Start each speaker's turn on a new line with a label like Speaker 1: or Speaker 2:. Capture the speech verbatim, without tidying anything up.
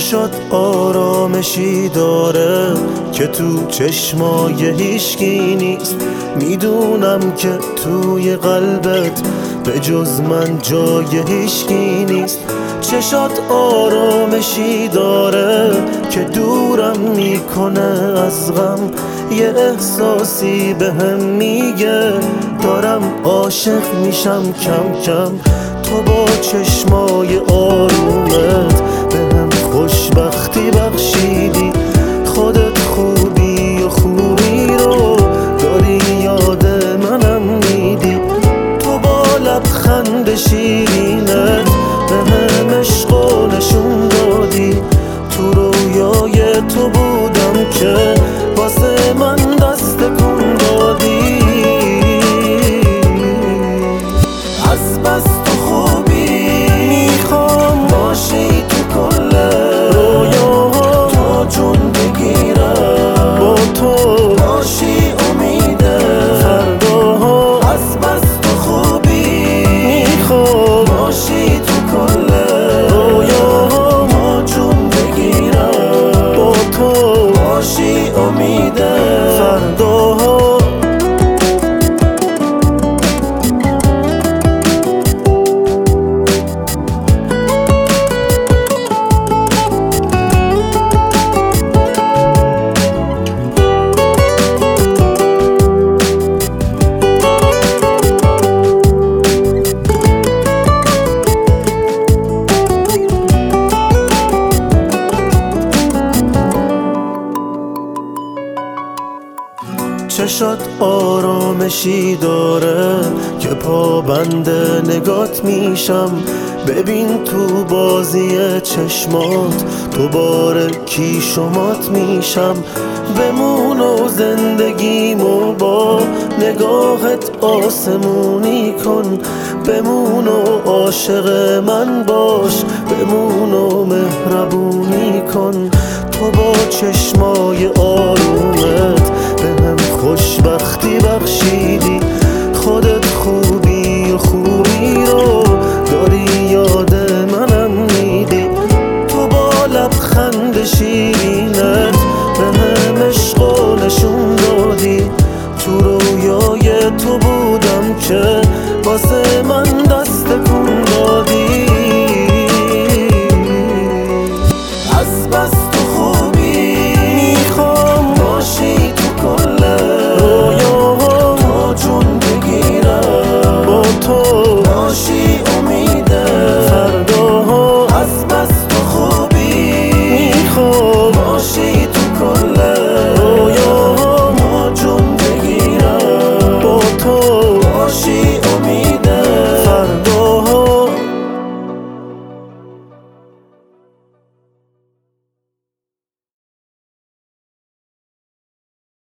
Speaker 1: چشات آرامشی داره که تو چشمای هیچکی نیست. میدونم که توی قلبت به جز من جای هیچکی نیست. چشات آرامشی داره که دورم میکنه از غم. یه احساسی بهم میگه دارم عاشق میشم کم کم. تو با چشمای آرومت بهم خوشبختی بخشیدی. خودت خوبی و خوبی رو داری یاد منم میدی. تو با لبخند شیرینت بهم عشقو نشون دادی. تو رویای تو بودم که واسه من دست کن دادی. از بس تو خوبی میخوام باشی تو کل رویاها. تو جون بگیرم با تو باشی امید فرداها. از بس تو خوبی میخوام باشی تو کل رویاها. ما جون بگیرم با تو باشی امید فرداها. چشات آرامشی داره که پابند نگات میشم. ببین تو بازی چشمات دوباره کی شمات میشم. بمون و زندگیمو با نگاهت آسمونی کن. بمون و عاشق من باش، بمون و مهربونی کن. تو با چشمای آرومت